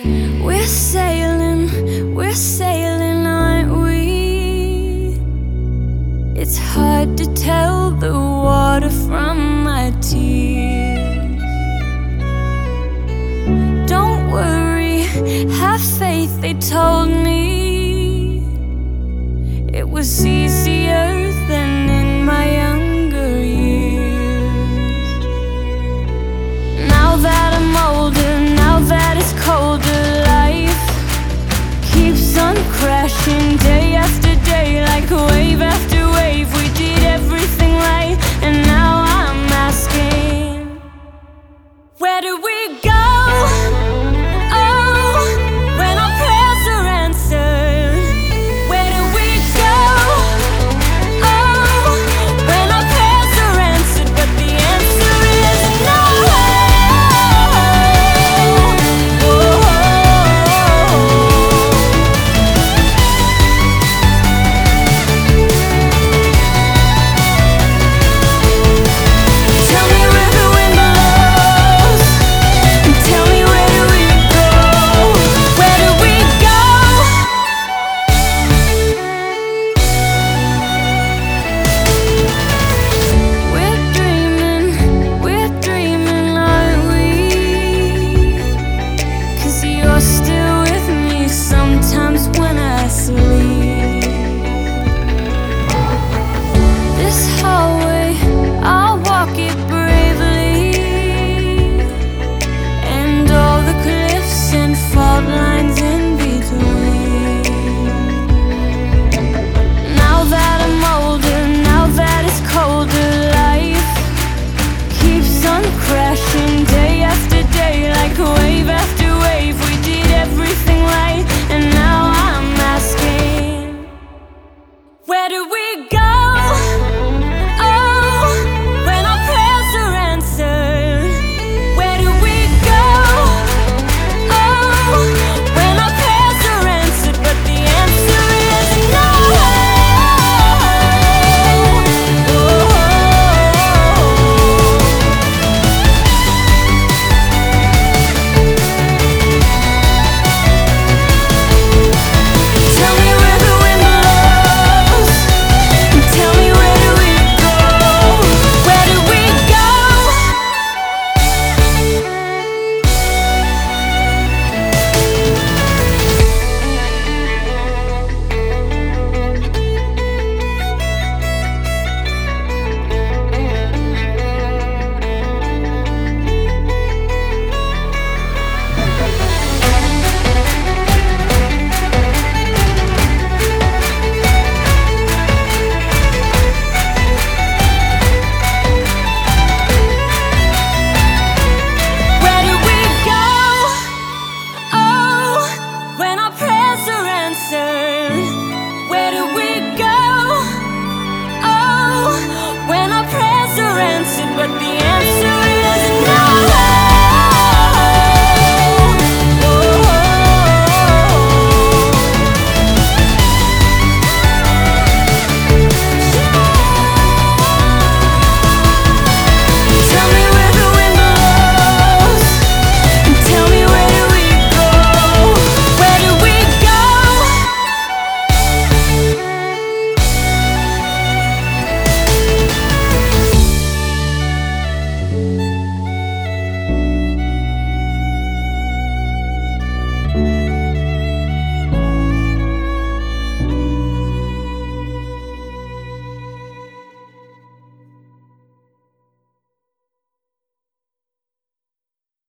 we're sailing, aren't we? It's hard to tell the water from my tears. Don't worry, have faith, they told me. It was easier than in my younger years. Now that I'm older, now that it's colder, life keeps on crashing day after day like waves.